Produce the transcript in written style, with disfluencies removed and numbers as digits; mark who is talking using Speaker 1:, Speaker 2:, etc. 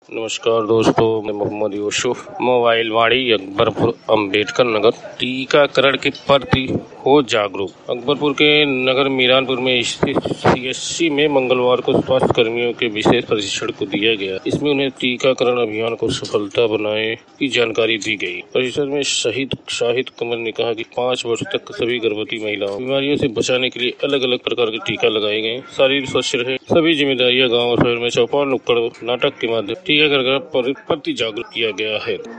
Speaker 1: नमस्कार दोस्तों, मैं मोहम्मद यूसुफ। मोबाइल वाड़ी अकबरपुर अम्बेडकर नगर टीकाकरण के प्रति हो जागरूक। अकबरपुर के नगर मीरानपुर में स्थित CSC में मंगलवार को स्वास्थ्य कर्मियों के विशेष प्रशिक्षण को दिया गया। इसमें उन्हें टीकाकरण अभियान को सफलता बनाने की जानकारी दी गई। प्रशिक्षण में शहीद शाहिद कमर ने कहा कि 5 वर्ष तक सभी गर्भवती महिलाओं बीमारियों से बचाने के लिए अलग अलग प्रकार के टीका लगाए गए। शरीर स्वस्थ रहे, सभी जिम्मेदारियां गाँव और शहर में चौपाल नुक्कड़ नाटक के माध्यम टीकाकरण प्रति जागरूक किया गया है।